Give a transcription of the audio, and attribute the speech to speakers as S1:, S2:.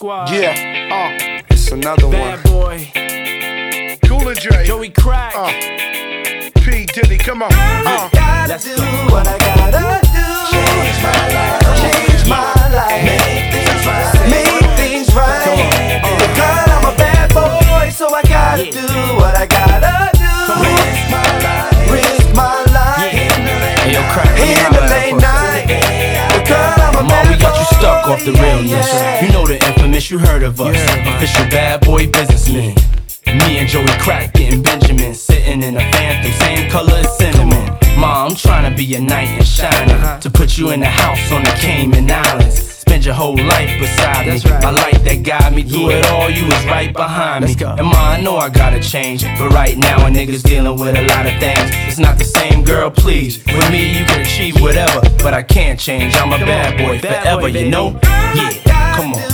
S1: Squad.
S2: Yeah, it's another
S1: Bad
S2: one.
S1: Boy,
S2: Cool and Dre,
S1: Joey Crack.
S2: P. Diddy, come on.
S1: Let's
S3: do
S1: go.
S3: what I gotta do. Change my life, change my life. Make things right. Because I'm a bad boy, so I gotta do what I gotta do. Risk my life
S1: Hey, yo, Crack,
S3: in the late night. Because I'm a
S1: Mom,
S3: bad
S1: we got you
S3: boy,
S1: stuck off the realness.
S3: yeah.
S1: You know the infamous, you heard of us. Official bad boy businessmen. Me and Joey Crack getting Benjamin, sitting in a Phantom, same color as cinnamon. Ma, I'm trying to be a knight in shining, to put you in the house on the Cayman Islands. Spend your whole life beside me. My light that guide me through it all, you was right behind me. And Ma, I know I gotta change, but right now a nigga's dealing with a lot of things. It's not the same, girl, please. With me you can achieve whatever, but I can't change. I'm a bad boy forever, you know? Yeah, come on.